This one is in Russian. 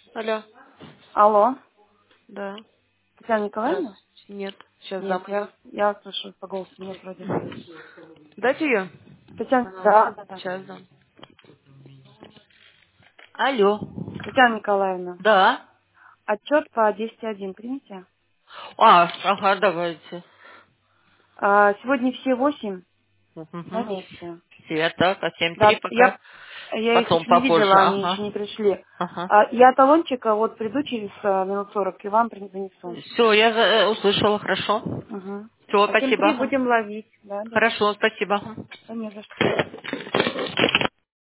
Алло. Алло, Да. Татьяна Сейчас. Николаевна? Нет. Сейчас Нет, дам ее. я слышу по голосу, нет вроде. Дайте ее. Татьяна, да. Сейчас дам. Алло. Татьяна Николаевна, Да. отчет по 10.1 примите. Ага, давайте. Сегодня все 8 на Угу. месте. Все, так, а 7-3 Да, пока. я их Потом еще не попозже. видела, они еще Ага. не пришли. Ага. Я талончика вот приду через минут 40 и вам занесу. Все, я услышала, хорошо. Угу. Все, А спасибо. 7.3 Ага. будем ловить. Да, да. Хорошо, спасибо. Ага. Да не за что.